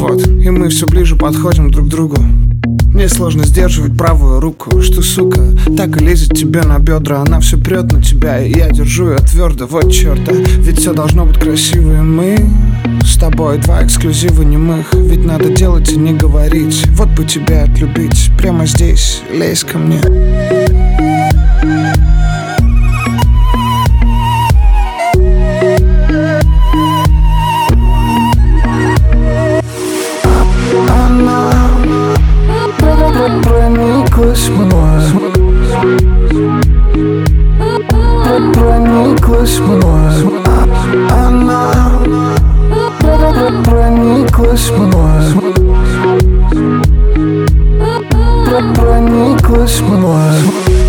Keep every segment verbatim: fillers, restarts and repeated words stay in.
Вот, и мы все ближе подходим друг к другу. Мне сложно сдерживать правую руку, что, сука, так и лезет тебе на бедра. Она все прет на тебя, и я держу ее твердо. Вот черта, ведь все должно быть красиво. И мы с тобой два эксклюзива немых. Ведь надо делать и не говорить. Вот бы тебя отлюбить, прямо здесь, лезь ко мне. Прониклась мною, прониклась мною, она прониклась мною, прониклась мною.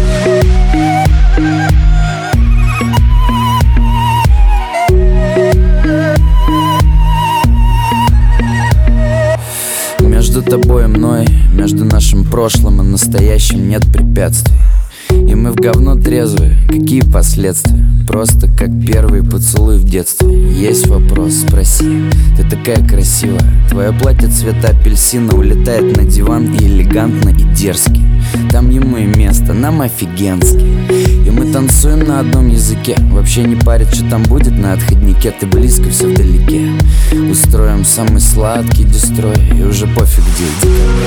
Между тобой и мной, между нашим прошлым и настоящим нет препятствий. И мы в говно трезвые, какие последствия? Просто как первый поцелуй в детстве. Есть вопрос, спроси, ты такая красивая. Твое платье цвета апельсина улетает на диван и элегантно, и дерзкий. Там ему и место, нам офигенски. И мы танцуем на одном языке. Вообще не парит, что там будет на отходнике. Ты близко, все вдалеке. Устроим самый сладкий дестрой. И уже пофиг где.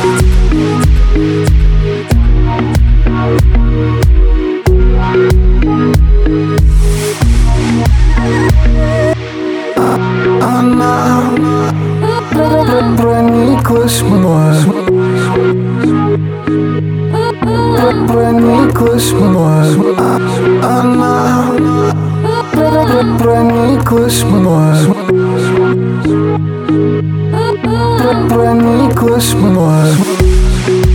Она прониклась мною, прониклась мною, она прониклась мною, прониклась мною.